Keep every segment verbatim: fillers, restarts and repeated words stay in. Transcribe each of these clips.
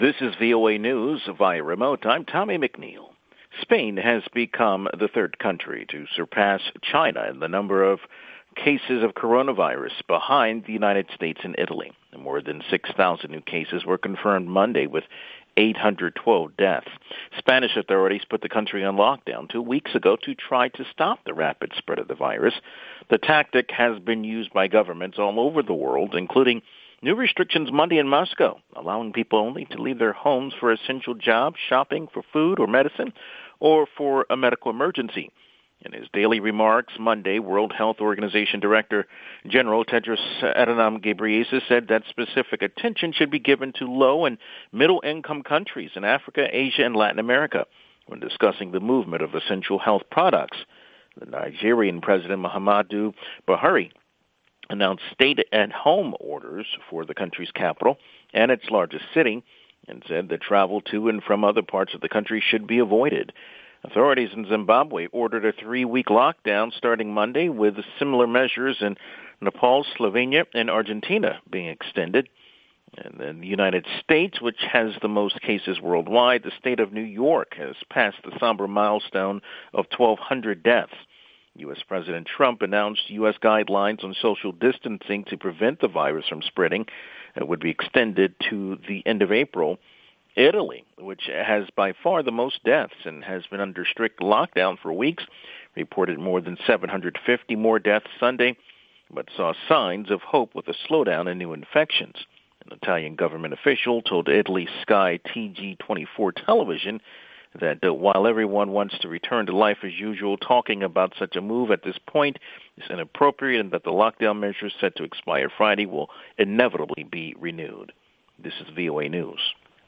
This is V O A News via remote. I'm Tommy McNeil. Spain has become the third country to surpass China in the number of cases of coronavirus, behind the United States and Italy. More than six thousand new cases were confirmed Monday, with eight hundred twelve deaths. Spanish authorities put the country on lockdown two weeks ago to try to stop the rapid spread of the virus. The tactic has been used by governments all over the world, including new restrictions Monday in Moscow, allowing people only to leave their homes for essential jobs, shopping for food or medicine, or for a medical emergency. In his daily remarks Monday, World Health Organization Director General Tedros Adhanom Ghebreyesus said that specific attention should be given to low- and middle-income countries in Africa, Asia, and Latin America when discussing the movement of essential health products. The Nigerian President Muhammadu Buhari announced stay-at-home orders for the country's capital and its largest city, and said that travel to and from other parts of the country should be avoided. Authorities in Zimbabwe ordered a three-week lockdown starting Monday, with similar measures in Nepal, Slovenia, and Argentina being extended. And in the United States, which has the most cases worldwide, the state of New York has passed the somber milestone of twelve hundred deaths. U S. President Trump announced U S guidelines on social distancing to prevent the virus from spreading and would be extended to the end of April. Italy, which has by far the most deaths and has been under strict lockdown for weeks, reported more than seven hundred fifty more deaths Sunday, but saw signs of hope with a slowdown in new infections. An Italian government official told Italy's Sky T G twenty-four television that uh, while everyone wants to return to life as usual, talking about such a move at this point is inappropriate, and that the lockdown measures set to expire Friday will inevitably be renewed. This is V O A News.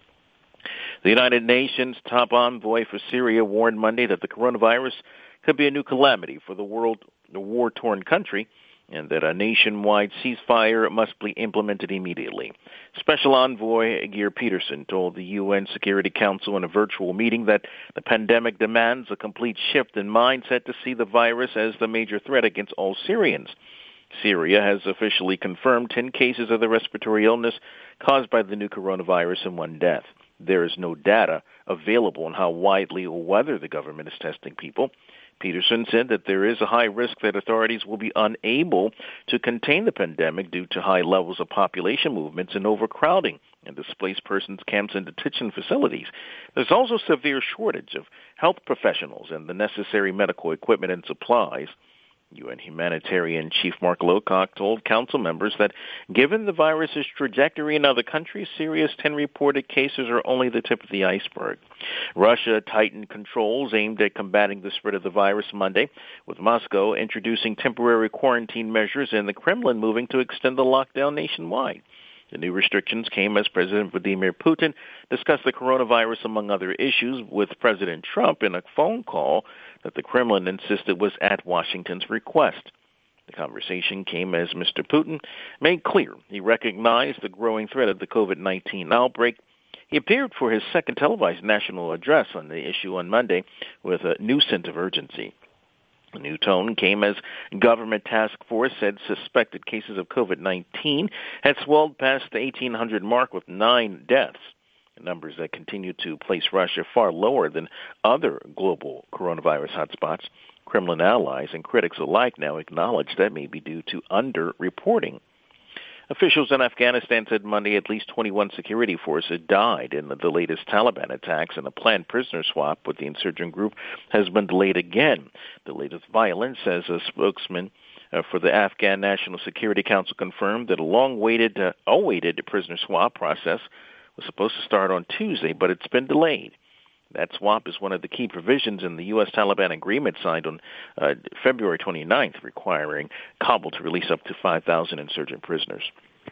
The United Nations top envoy for Syria warned Monday that the coronavirus could be a new calamity for the world, the war-torn country, and that a nationwide ceasefire must be implemented immediately. Special Envoy Geir Peterson told the U N Security Council in a virtual meeting that the pandemic demands a complete shift in mindset to see the virus as the major threat against all Syrians. Syria has officially confirmed ten cases of the respiratory illness caused by the new coronavirus and one death. There is no data available on how widely or whether the government is testing people. Peterson said that there is a high risk that authorities will be unable to contain the pandemic due to high levels of population movements and overcrowding in displaced persons camps and detention facilities. There's also severe shortage of health professionals and the necessary medical equipment and supplies. U N Humanitarian Chief Mark Lowcock told council members that given the virus's trajectory in other countries, Syria's ten reported cases are only the tip of the iceberg. Russia tightened controls aimed at combating the spread of the virus Monday, with Moscow introducing temporary quarantine measures and the Kremlin moving to extend the lockdown nationwide. The new restrictions came as President Vladimir Putin discussed the coronavirus among other issues with President Trump in a phone call that the Kremlin insisted was at Washington's request. The conversation came as Mister Putin made clear he recognized the growing threat of the COVID nineteen outbreak. He appeared for his second televised national address on the issue on Monday with a new sense of urgency. The new tone came as government task force said suspected cases of COVID nineteen had swelled past the eighteen hundred mark with nine deaths, numbers that continue to place Russia far lower than other global coronavirus hotspots. Kremlin allies and critics alike now acknowledge that may be due to under-reporting. Officials in Afghanistan said Monday at least twenty-one security forces died in the latest Taliban attacks, and a planned prisoner swap with the insurgent group has been delayed again. The latest violence, as a spokesman uh, for the Afghan National Security Council confirmed, that a long-awaited uh, awaited prisoner swap process was supposed to start on Tuesday, but it's been delayed. That swap is one of the key provisions in the U S Taliban agreement signed on uh, February twenty-ninth, requiring Kabul to release up to five thousand insurgent prisoners.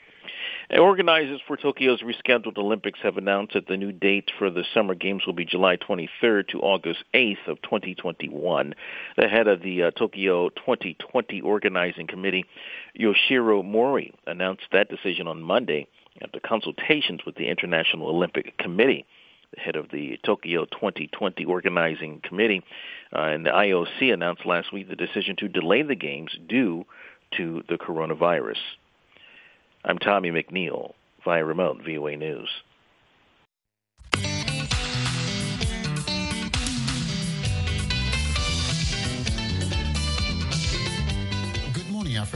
Organizers for Tokyo's rescheduled Olympics have announced that the new date for the Summer Games will be July twenty-third to August eighth of twenty twenty-one. The head of the uh, Tokyo twenty twenty Organizing Committee, Yoshiro Mori, announced that decision on Monday after consultations with the International Olympic Committee. The head of the Tokyo twenty twenty Organizing Committee uh, and the I O C announced last week the decision to delay the Games due to the coronavirus. I'm Tommy McNeil, via remote V O A News.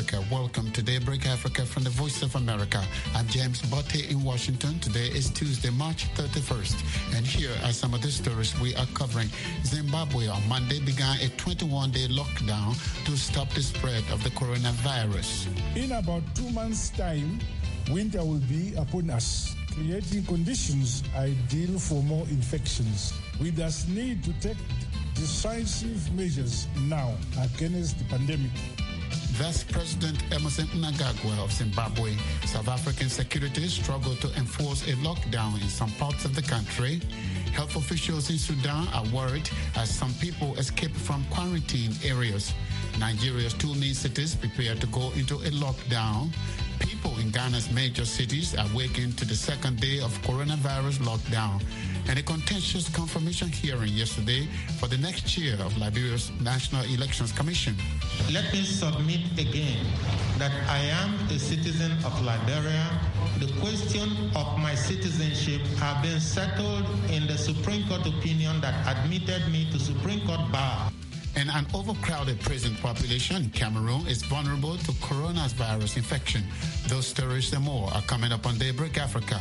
Africa. Welcome to Daybreak Africa from the Voice of America. I'm James Botte in Washington. Today is Tuesday, March thirty-first. And here are some of the stories we are covering. Zimbabwe on Monday began a twenty-one day lockdown to stop the spread of the coronavirus. In about two months' time, winter will be upon us, creating conditions ideal for more infections. We thus need to take decisive measures now against the pandemic. Thus, President Emmerson Mnangagwa of Zimbabwe. South African security struggle to enforce a lockdown in some parts of the country. Health officials in Sudan are worried as some people escape from quarantine areas. Nigeria's two main cities prepare to go into a lockdown. People in Ghana's major cities are waking to the second day of coronavirus lockdown. And a contentious confirmation hearing yesterday for the next chair of Liberia's National Elections Commission. Let me submit again that I am a citizen of Liberia. The question of my citizenship has been settled in the Supreme Court opinion that admitted me to Supreme Court bar. And an overcrowded prison population in Cameroon is vulnerable to coronavirus infection. Those stories and more are coming up on Daybreak Africa.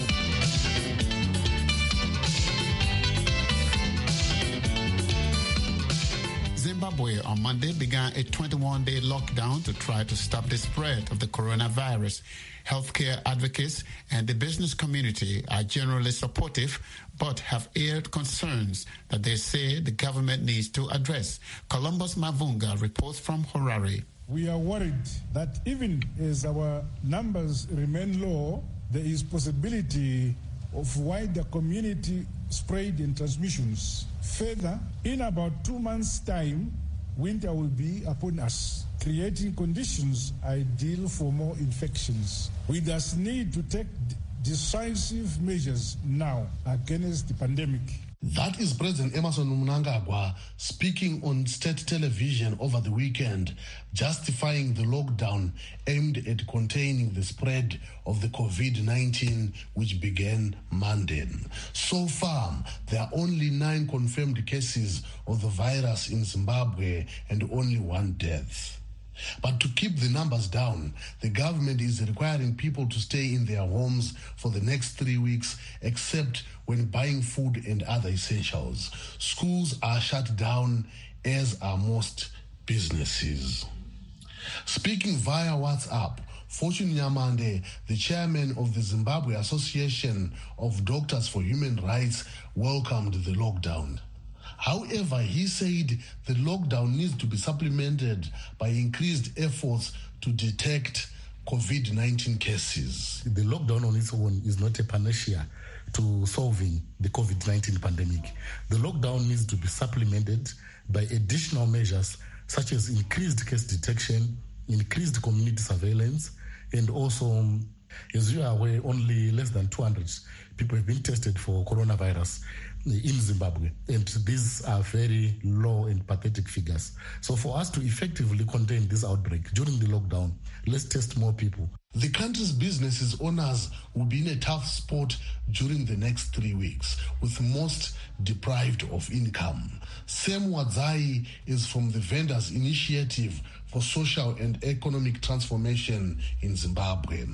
Zimbabwe on Monday began a twenty-one day lockdown to try to stop the spread of the coronavirus. Healthcare advocates and the business community are generally supportive, but have aired concerns that they say the government needs to address. Columbus Mavunga reports from Harare. We are worried that even as our numbers remain low, there is possibility of wider community spread and transmissions. Further, in about two months' time, winter will be upon us, creating conditions ideal for more infections. We thus need to take decisive measures now against the pandemic. That is President Emmerson Mnangagwa speaking on state television over the weekend, justifying the lockdown aimed at containing the spread of the COVID nineteen, which began Monday. So far, there are only nine confirmed cases of the virus in Zimbabwe and only one death. But to keep the numbers down, the government is requiring people to stay in their homes for the next three weeks, except when buying food and other essentials. Schools are shut down, as are most businesses. Speaking via WhatsApp, Fortune Nyamande, the chairman of the Zimbabwe Association of Doctors for Human Rights, welcomed the lockdown. However, he said the lockdown needs to be supplemented by increased efforts to detect COVID nineteen cases. The lockdown on its own is not a panacea to solving the COVID nineteen pandemic. The lockdown needs to be supplemented by additional measures such as increased case detection, increased community surveillance, and also, um, as you are aware, only less than two hundred people have been tested for coronavirus in Zimbabwe, and these are very low and pathetic figures. So for us to effectively contain this outbreak during the lockdown, let's test more people. The country's businesses owners will be in a tough spot during the next three weeks, with most deprived of income. Sam Wadzai is from the Vendors Initiative for Social and Economic Transformation in Zimbabwe.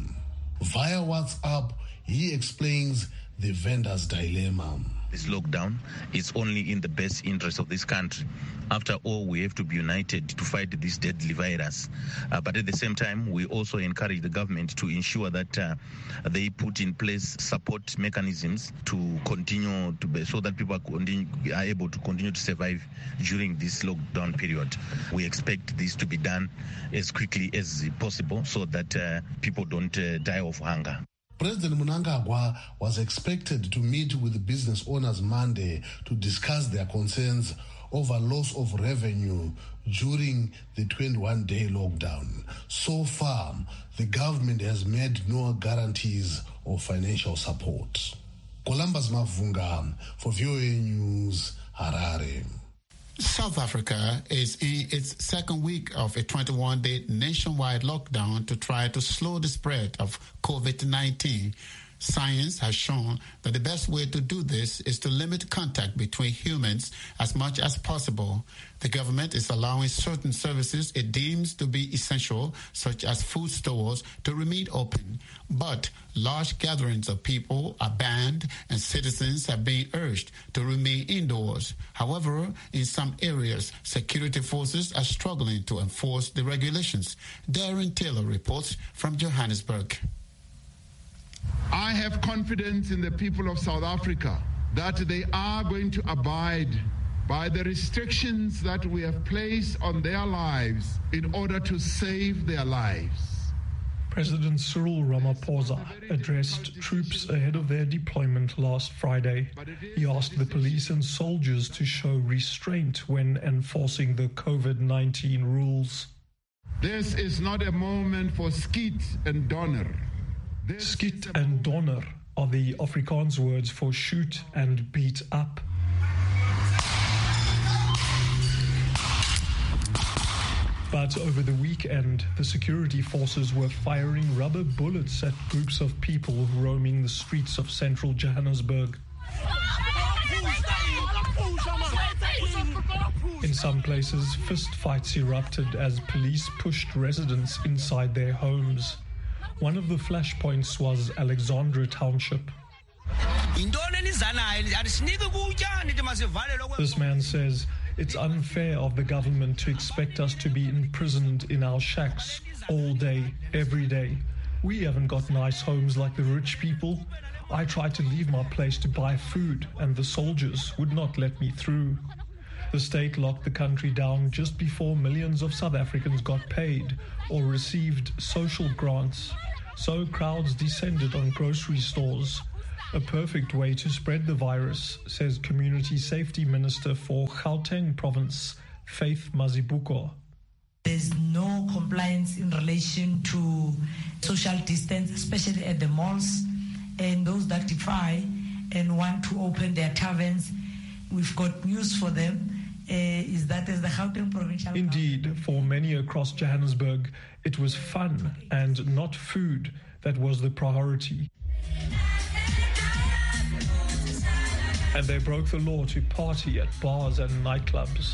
Via WhatsApp, he explains the vendors' dilemma. This lockdown is only in the best interest of this country. After all, we have to be united to fight this deadly virus. Uh, but at the same time, we also encourage the government to ensure that uh, they put in place support mechanisms to continue to be, so that people are, continue, are able to continue to survive during this lockdown period. We expect this to be done as quickly as possible so that uh, people don't uh, die of hunger. President Mnangagwa was expected to meet with the business owners Monday to discuss their concerns over loss of revenue during the twenty-one day lockdown. So far, the government has made no guarantees of financial support. Columbus Mavunga for V O A News, Harare. South Africa is in its second week of a twenty-one day nationwide lockdown to try to slow the spread of COVID nineteen. Science has shown that the best way to do this is to limit contact between humans as much as possible. The government is allowing certain services it deems to be essential, such as food stores, to remain open. But large gatherings of people are banned and citizens have been urged to remain indoors. However, in some areas, security forces are struggling to enforce the regulations. Darren Taylor reports from Johannesburg. I have confidence in the people of South Africa that they are going to abide by the restrictions that we have placed on their lives in order to save their lives. President Cyril Ramaphosa addressed troops ahead of their deployment last Friday. He asked the police and soldiers to show restraint when enforcing the COVID nineteen rules. This is not a moment for skiet and donder. Skiet and donder are the Afrikaans words for shoot and beat up. But over the weekend, the security forces were firing rubber bullets at groups of people roaming the streets of central Johannesburg. In some places, fistfights erupted as police pushed residents inside their homes. One of the flashpoints was Alexandra Township. This man says it's unfair of the government to expect us to be imprisoned in our shacks all day, every day. We haven't got nice homes like the rich people. I tried to leave my place to buy food, and the soldiers would not let me through. The state locked the country down just before millions of South Africans got paid or received social grants. So crowds descended on grocery stores. A perfect way to spread the virus, says Community Safety Minister for Gauteng Province, Faith Mazibuko. There's no compliance in relation to social distance, especially at the malls, and those that defy and want to open their taverns. We've got news for them. Uh, is that as the Gauteng Provincial... Indeed, for many across Johannesburg, it was fun and not food that was the priority. And they broke the law to party at bars and nightclubs.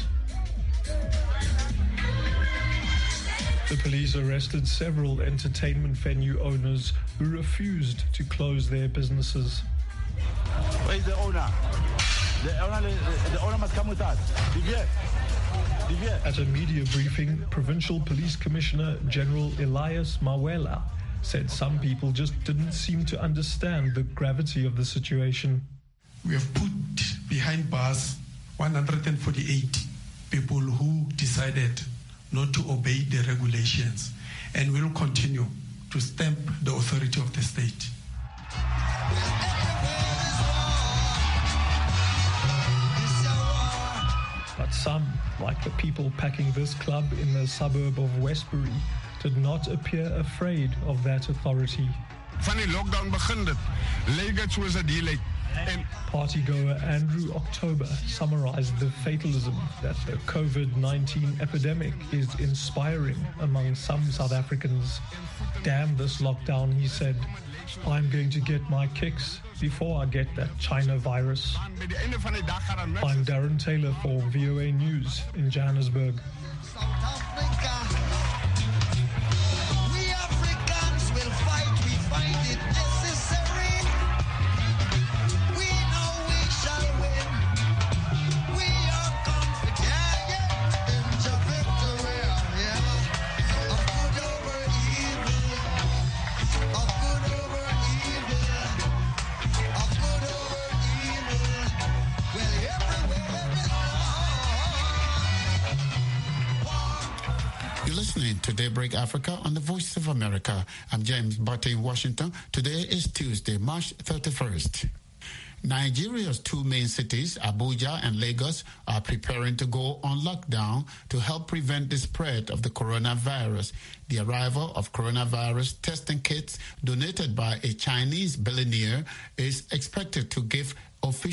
The police arrested several entertainment venue owners who refused to close their businesses. Where is the owner? The owner, the owner must come with us. At a media briefing, Provincial Police Commissioner General Elias Mawela said some people just didn't seem to understand the gravity of the situation. We have put behind bars one hundred forty-eight people who decided not to obey the regulations, and will continue to stamp the authority of the state. But some, like the people packing this club in the suburb of Westbury, did not appear afraid of that authority. Van die lockdown begin dit. Lyk dit soos 'n delay. Partygoer Andrew October summarized the fatalism that the COVID nineteen epidemic is inspiring among some South Africans. Damn this lockdown, he said. I'm going to get my kicks before I get that China virus. I'm Darren Taylor for V O A News in Johannesburg. To Daybreak Africa on the Voice of America. I'm James Barty in Washington. Today is Tuesday, March thirty-first. Nigeria's two main cities, Abuja and Lagos, are preparing to go on lockdown to help prevent the spread of the coronavirus. The arrival of coronavirus testing kits donated by a Chinese billionaire is expected to give official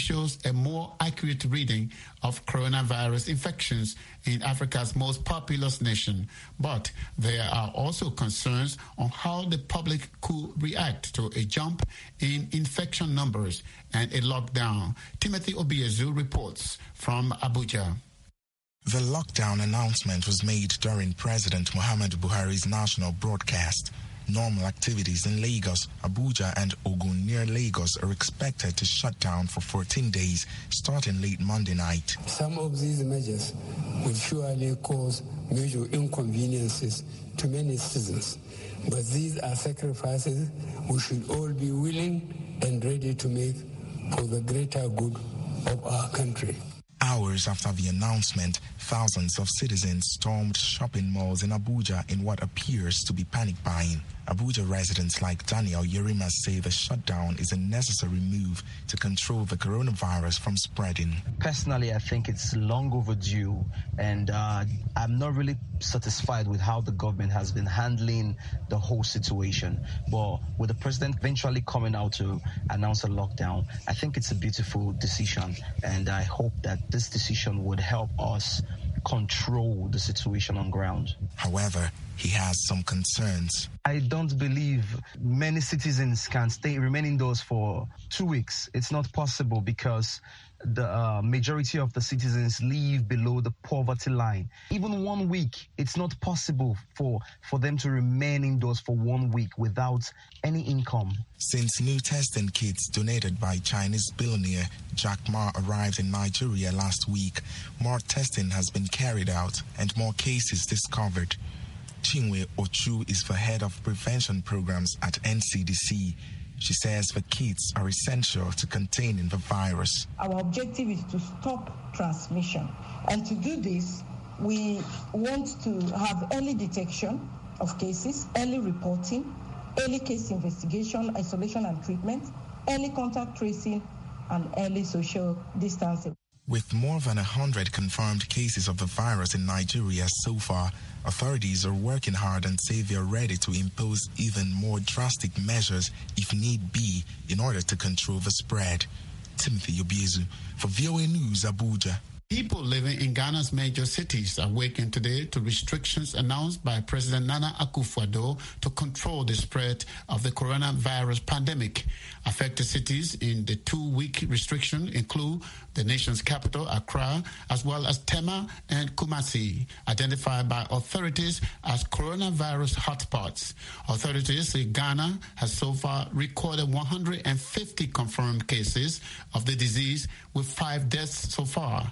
officials a more accurate reading of coronavirus infections in Africa's most populous nation. But there are also concerns on how the public could react to a jump in infection numbers and a lockdown. Timothy Obiezu reports from Abuja. The lockdown announcement was made during President Muhammadu Buhari's national broadcast. Normal activities in Lagos, Abuja and Ogun near Lagos are expected to shut down for fourteen days starting late Monday night. Some of these measures will surely cause major inconveniences to many citizens, but these are sacrifices we should all be willing and ready to make for the greater good of our country. Hours after the announcement, thousands of citizens stormed shopping malls in Abuja in what appears to be panic buying. Abuja residents like Daniel Yerima say the shutdown is a necessary move to control the coronavirus from spreading. Personally, I think it's long overdue, and uh, I'm not really satisfied with how the government has been handling the whole situation. But with the president eventually coming out to announce a lockdown, I think it's a beautiful decision, and I hope that this decision would help us control the situation on ground. However, he has some concerns. I don't believe many citizens can stay remain indoors for two weeks. It's not possible because the uh, majority of the citizens live below the poverty line. Even one week, it's not possible for, for them to remain indoors for one week without any income. Since new testing kits donated by Chinese billionaire Jack Ma arrived in Nigeria last week, more testing has been carried out and more cases discovered. Chinwe Ochu is the head of prevention programs at N C D C. She says the kits are essential to containing the virus. Our objective is to stop transmission. And to do this, we want to have early detection of cases, early reporting, early case investigation, isolation and treatment, early contact tracing, and early social distancing. With more than one hundred confirmed cases of the virus in Nigeria so far, authorities are working hard and say they are ready to impose even more drastic measures if need be in order to control the spread. Timothy Obiezu for V O A News, Abuja. People living in Ghana's major cities are waking today to restrictions announced by President Nana Akufo-Addo to control the spread of the coronavirus pandemic. Affected cities in the two-week restriction include the nation's capital, Accra, as well as Tema and Kumasi, identified by authorities as coronavirus hotspots. Authorities say Ghana has so far recorded one hundred fifty confirmed cases of the disease, with five deaths so far.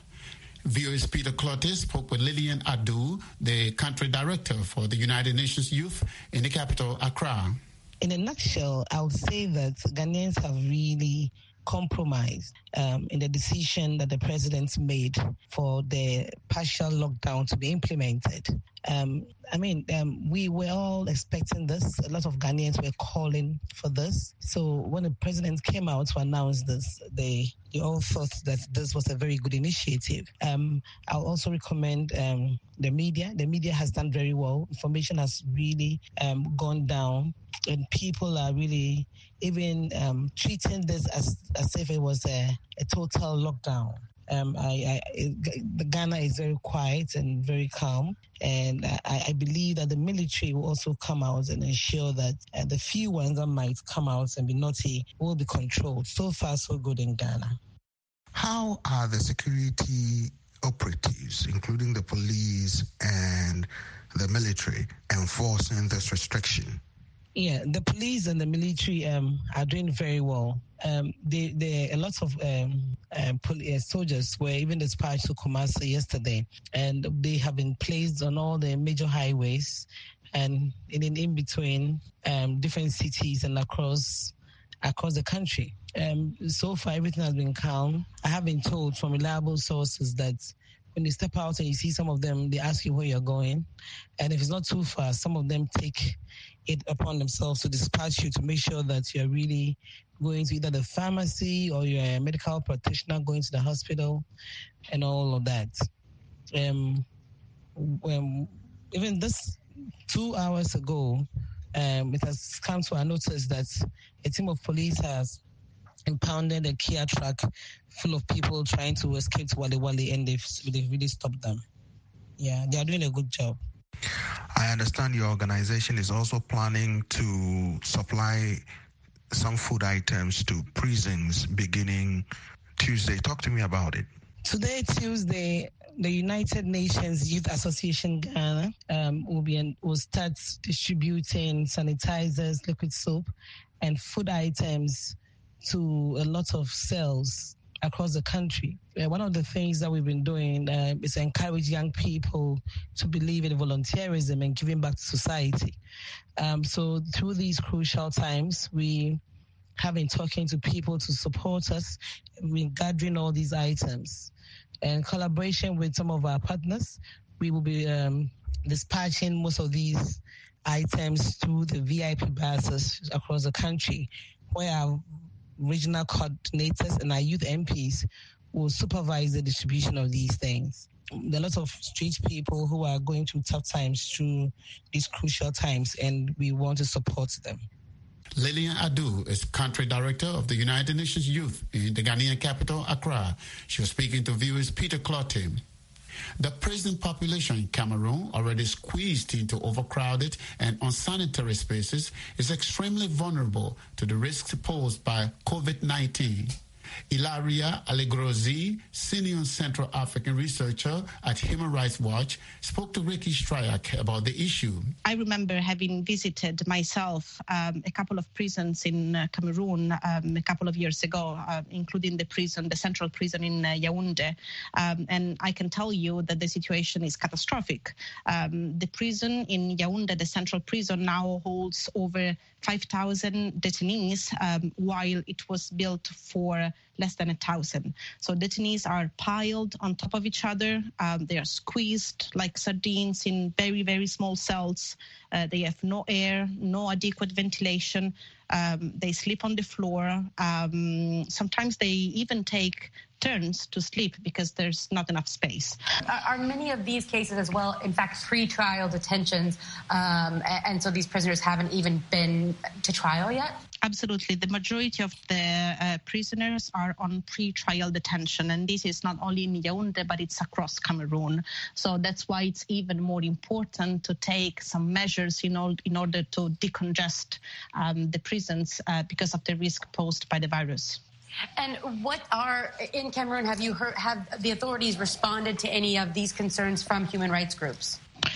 V O A's Peter Clotis spoke with Lillian Adu, the country director for the United Nations Youth in the capital, Accra. In a nutshell, I would say that Ghanaians have really compromised um, in the decision that the president made for the partial lockdown to be implemented. Um, I mean, um, we were all expecting this. A lot of Ghanaians were calling for this. So when the president came out to announce this, they, they all thought that this was a very good initiative. Um, I'll also recommend um, the media. The media has done very well. Information has really um, gone down, and people are really even um, treating this as, as if it was a, a total lockdown. Um, I, I, the Ghana is very quiet and very calm, and I, I believe that the military will also come out and ensure that uh, the few ones that might come out and be naughty will be controlled. So far, so good in Ghana. How are the security operatives, including the police and the military, enforcing this restriction? Yeah, the police and the military um, are doing very well. Um, they, they, a lot of um, um, police, soldiers were even dispatched to Kumasi yesterday, and they have been placed on all the major highways and in, in between um, different cities and across across the country. Um, so far, everything has been calm. I have been told from reliable sources that when you step out and you see some of them, they ask you where you're going. And if it's not too far, some of them take it upon themselves to dispatch you to make sure that you're really going to either the pharmacy or you're a medical practitioner going to the hospital and all of that. Um, um, even this two hours ago, um, it has come to our notice that a team of police has impounded a Kia truck full of people trying to escape to Wale Wale, and they've, they've really stopped them. Yeah, they are doing a good job. I understand your organization is also planning to supply some food items to prisons beginning Tuesday. Talk to me about it. Today, Tuesday, the United Nations Youth Association Ghana um, will be will start distributing sanitizers, liquid soap, and food items to a lot of cells across the country. Uh, one of the things that we've been doing uh, is encourage young people to believe in volunteerism and giving back to society. Um, so through these crucial times, we have been talking to people to support us. We're gathering all these items. In collaboration with some of our partners, we will be um, dispatching most of these items through the V I P buses across the country, where our regional coordinators and our youth M Ps will supervise the distribution of these things. There are lots of street people who are going through tough times through these crucial times, and we want to support them. Lillian Adu is country director of the United Nations Youth in the Ghanaian capital, Accra. She was speaking to viewers Peter Clotty. The prison population in Cameroon, already squeezed into overcrowded and unsanitary spaces, is extremely vulnerable to the risks posed by COVID nineteen. Ilaria Allegrozi, senior Central African researcher at Human Rights Watch, spoke to Ricky Stryak about the issue. I remember having visited myself um, a couple of prisons in uh, Cameroon um, a couple of years ago, uh, including the prison, the central prison in uh, Yaoundé. Um, and I can tell you that the situation is catastrophic. Um, the prison in Yaoundé, the central prison, now holds over five thousand detainees, um, while it was built for less than a thousand. So detainees are piled on top of each other. Um, they are squeezed like sardines in very, very small cells. Uh, they have no air, no adequate ventilation. Um, they sleep on the floor. Um, sometimes they even take turns to sleep because there's not enough space. Are many of these cases as well, in fact, pre-trial detentions, um, and so these prisoners haven't even been to trial yet? Absolutely. The majority of the uh, prisoners are on pre-trial detention, and this is not only in Yaoundé, but it's across Cameroon. So that's why it's even more important to take some measures in, all, in order to decongest um, the prisons uh, because of the risk posed by the virus. And what are, in Cameroon, have you heard, have the authorities responded to any of these concerns from human rights groups?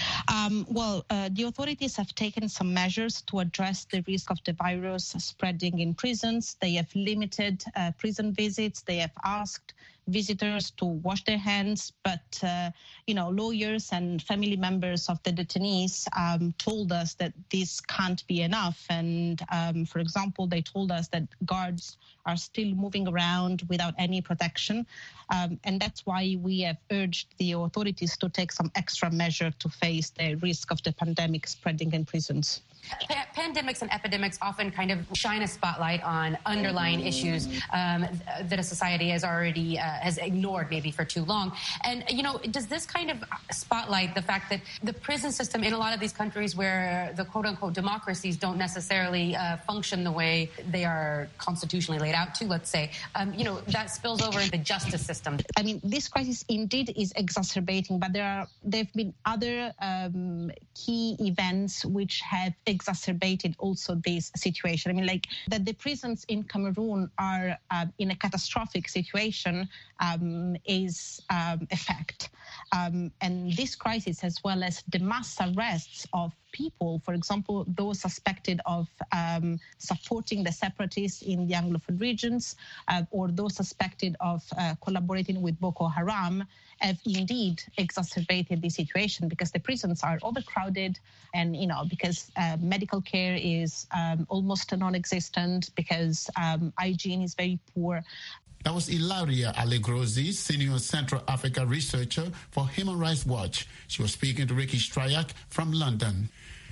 Um, well, uh, the authorities have taken some measures to address the risk of the virus spreading in prisons. They have limited uh, prison visits. They have asked visitors to wash their hands, but, uh, you know, lawyers and family members of the detainees um, told us that this can't be enough. And, um, for example, they told us that guards are still moving around without any protection. Um, and that's why we have urged the authorities to take some extra measure to face the risk of the pandemic spreading in prisons. Pa- pandemics and epidemics often kind of shine a spotlight on underlying issues um, that a society has already uh, has ignored maybe for too long. And, you know, does this kind of spotlight the fact that the prison system in a lot of these countries where the quote-unquote democracies don't necessarily uh, function the way they are constitutionally laid out to, let's say, um, you know, that spills over into the justice system? I mean, this crisis indeed is exacerbating, but there are there have been other um, key events which have exacerbated also this situation. I mean, like that the prisons in Cameroon are uh, in a catastrophic situation um, is um, a fact. Um, and this crisis, as well as the mass arrests of people, for example, those suspected of um, supporting the separatists in the Anglophone regions, uh, or those suspected of uh, collaborating with Boko Haram, have indeed exacerbated the situation because the prisons are overcrowded and, you know, because uh, medical care is um, almost non-existent, because um, hygiene is very poor. That was Ilaria Allegrozi, senior Central Africa researcher for Human Rights Watch. She was speaking to Ricky Stryak from London.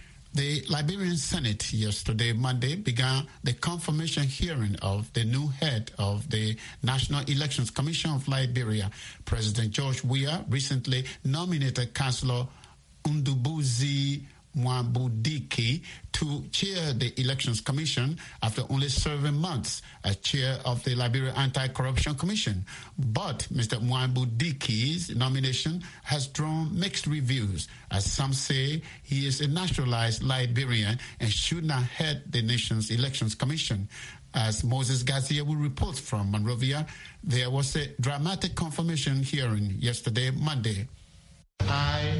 The Liberian Senate yesterday, Monday, began the confirmation hearing of the new head of the National Elections Commission of Liberia. President George Weah recently nominated Councillor Ndubuisi Mwambudike to chair the Elections Commission after only serving months as chair of the Liberia Anti-Corruption Commission. But Mister Mwambudike's nomination has drawn mixed reviews, as some say he is a naturalized Liberian and should not head the nation's Elections Commission. As Moses Gazia will report from Monrovia, there was a dramatic confirmation hearing yesterday, Monday. I,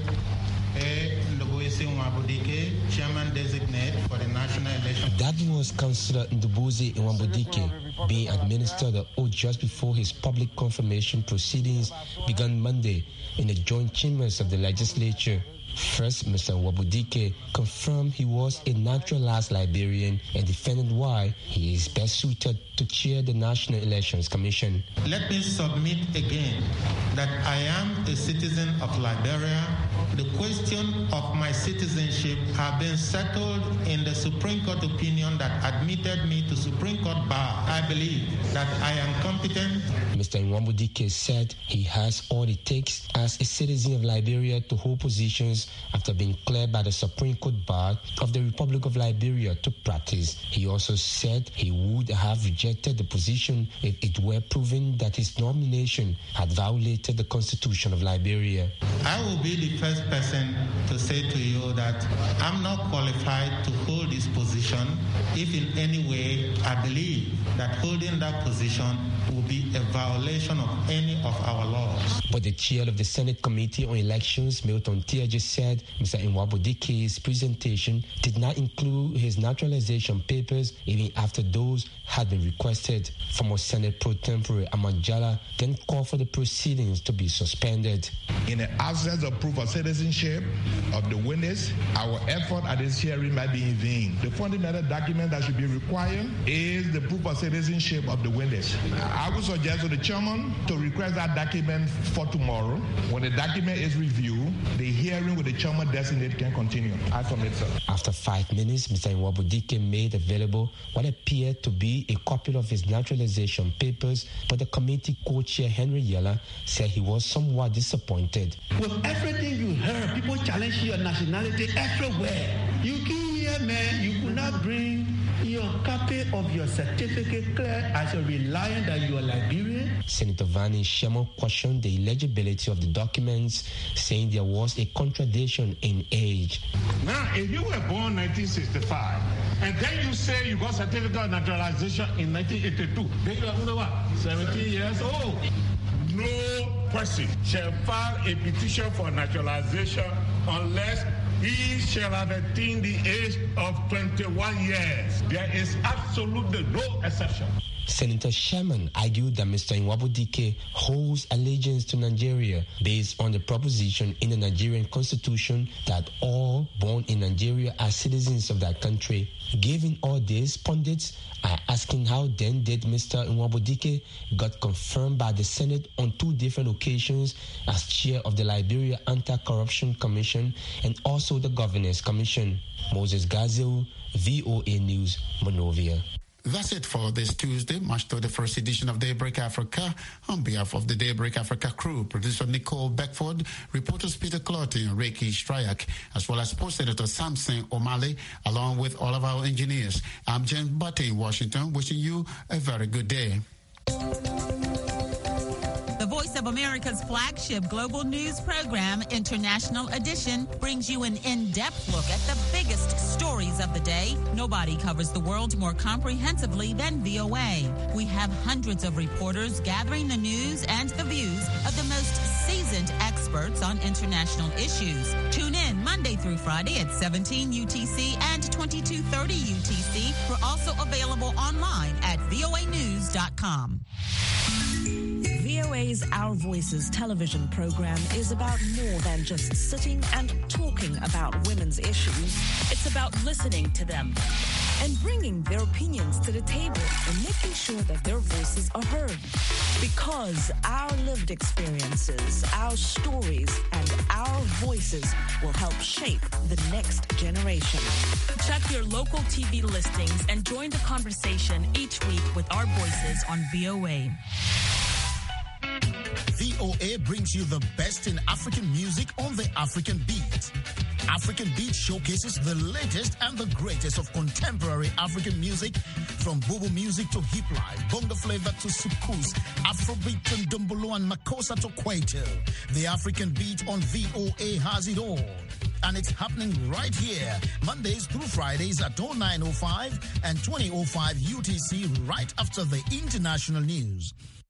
A. Ndubuisi Nwabudike, Chairman Designate for the National Election. That was Councillor Ndubuisi Nwabudike being administered the oath just before his public confirmation proceedings began Monday in the joint chambers of the legislature. First, Mister Nwabudike confirmed he was a naturalized Liberian and defended why he is best suited to chair the National Elections Commission. Let me submit again that I am a citizen of Liberia. The question of my citizenship has been settled in the Supreme Court opinion that admitted me to Supreme Court bar. I believe that I am competent. Mister Nwabudike said he has all it takes as a citizen of Liberia to hold positions after being cleared by the Supreme Court bar of the Republic of Liberia to practice. He also said he would have rejected the position if it were proven that his nomination had violated the Constitution of Liberia. I will be the first person to say to you that I'm not qualified to hold this position if in any way I believe that holding that position will be a violation of any of our laws. But the chair of the Senate Committee on Elections, Milton Tiaje, said Mister Nwabudike's presentation did not include his naturalization papers even after those had been requested. Former Senate Pro Tempore Amanjala then called for the proceedings to be suspended. In the absence of proof of citizenship of the witness, our effort at this hearing might be in vain. The fundamental document that should be required is the proof of citizenship of the witness. I would suggest to the chairman to request that document for tomorrow. When the document is reviewed, the hearing with the chairman designate can continue. I submit, sir. After five minutes, Mister Nwabudike made available what appeared to be a copy of his naturalization papers, but the committee co-chair Henry Yella said he was somewhat disappointed. With everything you heard, people challenge your nationality everywhere. You came here, man, you could not bring your copy of your certificate clear as a reliant that you are Liberian? Senator Vani Shemo questioned the illegibility of the documents, saying there was a contradiction in age. Now, if you were born nineteen sixty-five, and then you say you got certificate of naturalization in nineteen eighty-two, then you are what, seventeen years old? No person shall file a petition for naturalization unless he shall have attained the age of twenty-one years. There is absolutely no exception. Senator Sherman argued that Mister Nwabudike holds allegiance to Nigeria based on the proposition in the Nigerian constitution that all born in Nigeria are citizens of that country. Given all this, pundits are asking how then did Mister Nwabudike got confirmed by the Senate on two different occasions as chair of the Liberia Anti-Corruption Commission and also the Governance Commission. Moses Gazil, V O A News, Monrovia. That's it for this Tuesday, March thirty-first edition of Daybreak Africa. On behalf of the Daybreak Africa crew, producer Nicole Beckford, reporters Peter Clotty and Reiki Stryak, as well as Sports Editor Samson O'Malley, along with all of our engineers. I'm James Butte in Washington, wishing you a very good day. The Voice of America's flagship global news program, International Edition, brings you an in-depth look at the biggest stories of the day. Nobody covers the world more comprehensively than V O A. We have hundreds of reporters gathering the news and the views of the most seasoned experts on international issues. Tune in Monday through Friday at seventeen U T C and twenty-two thirty U T C. We're also available online at V O A news dot com. V O A's Our Voices television program is about more than just sitting and talking about women's issues. It's about listening to them and bringing their opinions to the table and making sure that their voices are heard. Because our lived experiences, our stories, and our voices will help shape the next generation. Check your local T V listings and join the conversation each week with our voices on V O A. V O A brings you the best in African music on the African beat. African Beat showcases the latest and the greatest of contemporary African music, from Bobo music to hip life, bongo flavor to soukous, Afrobeat and Dumbolo and Makossa to Kwaito. The African Beat on V O A has it all. And it's happening right here, Mondays through Fridays at oh nine oh five and twenty oh five U T C, right after the international news.